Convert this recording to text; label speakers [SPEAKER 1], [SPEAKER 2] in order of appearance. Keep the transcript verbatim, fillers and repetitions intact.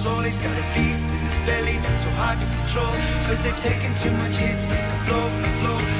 [SPEAKER 1] soul. He's got a beast in his belly that's so hard to control. Cause they've taken too much hits, take a blow, a blow.